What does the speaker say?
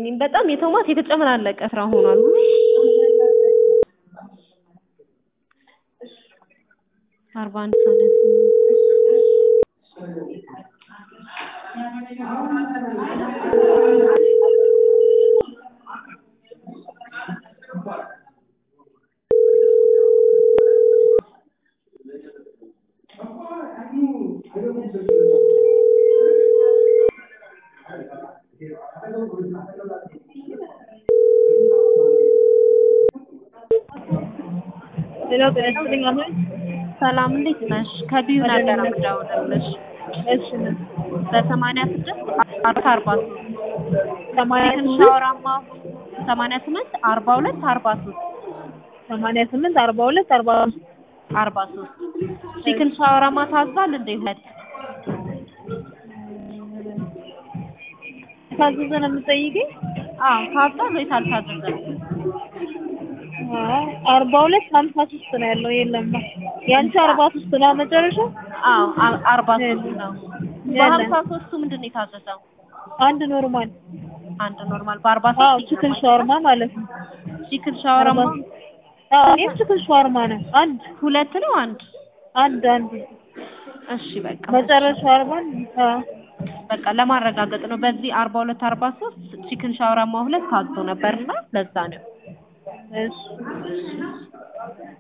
ወይኔ በጣም የቶማስ የተጨመላለቀ ስራ ሆኗል። አርባ አንድ ሰዓት ሌላው ተነስተኛ ነው። ሰላም እንዴት ነሽ? ከቢዩ ነበር የምደውልልሽ። እሺ በ86 43 88 ሻወራማ 88 42 43 88 42 43 43 ቺክን ሻወራማ ታዟል እንዴ? ሁለት ታዘዘ ነው የምጠይቀኝ? አዎ ታዟል ወይስ አልታዘዘም? 42 53 ነው ያለው። የለም ያንቺ 43 ነው መጨረሻው? አዎ 43 ነው። በ53ቱ ምንድን ነው የታዘዘው? አንድ ኖርማል በ43 አዎ ቺክን ሻወርማ ማለት ነው። ቺክን ሻወራማ እኔም ቺክን ሻወርማ ነው። አንድ ሁለት ነው አንድ እሺ በቃ መጨረሻው 40 በቃ ለማረጋገጥ ነው። በዚህ 42 43 ቺክን ሻወራማ ሁለት ታዞ ነበርና ለዛ ነው። እሺ